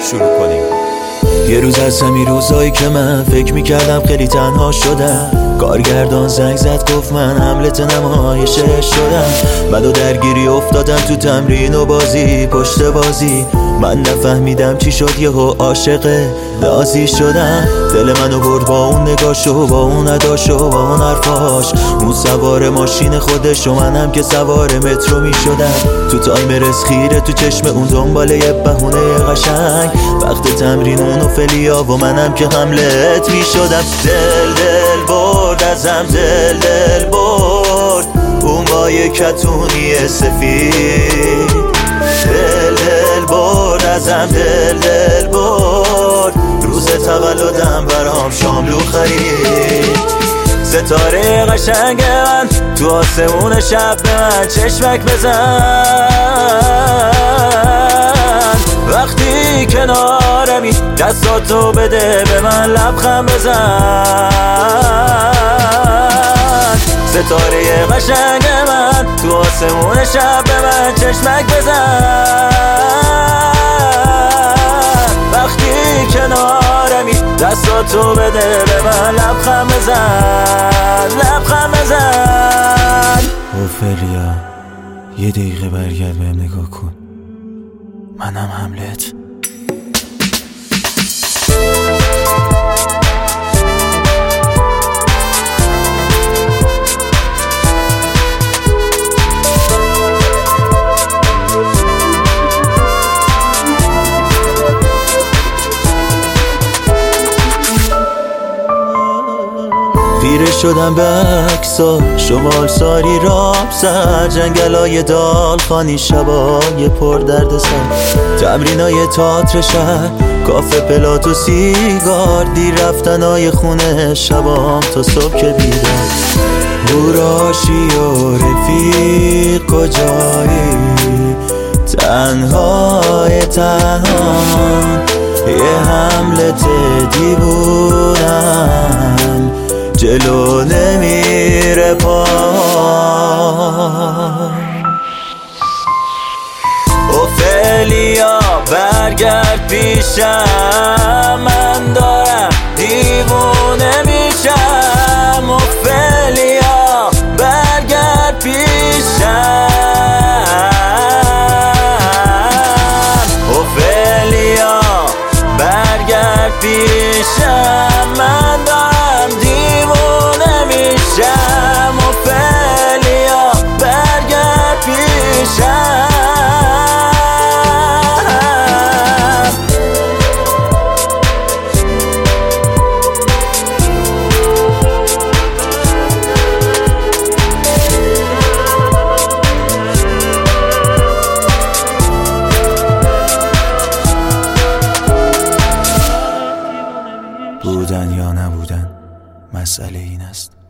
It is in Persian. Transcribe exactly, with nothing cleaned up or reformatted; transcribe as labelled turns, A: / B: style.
A: شروع کنیم.
B: یه روز از همین روزایی که من فکر میکردم خیلی تنها شدم، کارگردان زنگ زد گفت من هملت نمایشه شدم. بعد و درگیری افتادم تو تمرین و بازی پشت بازی، من نفهمیدم چی شد یهو عاشق نازی شدم. دل منو برد با اون نگاشو، با اون اداشو، با اون حرفاش. اون سوار ماشین خودش و منم که سوار مترو میشدم. تو تایم رسخیره تو چشم اون دنبال یه بهونه قشنگ، وقت تمرین اونو فلیا و منم که هملت میشدم. دل دل برد ازم، دل دل برد اون با یه کتونی سفید. دل دل برد ازم، دل دل برد روز تولدم برام شاملو خرید. ستاره قشنگ من تو آسمون شب به من چشمک بزن. وقتی کنارمی دستاتو بده به من لبخند بزن. ستاره قشنگ من تو آسمون شب به من چشمک بزن. وقتی کنارمی دستاتو بده به من لبخند بزن، لبخند بزن.
C: اوفلیا یه دقیقه برگرد بهم نگاه کن، منم هملت.
B: خیره شدم به عکسا، شمال ساری راب سر، جنگلای دالخانی، شبای پر درد سر، تمرینای تئاتر شهر، کافه پلات و سیگار، دیر رفتنای خونه شبام تا صبح که بیدار. هوراشی و رفیق کجایی، تنهای تنها یه هملت دیوونم جلو نمیره پا. اوفلیا برگرد پیشم، من دارم دیوونه میشم. اوفلیا برگرد پیشم، اوفلیا برگرد پیشم، من دارم دیوونه میشم. اوفلیا برگرد پیشم.
C: بودن یا نبودن مسئله این است.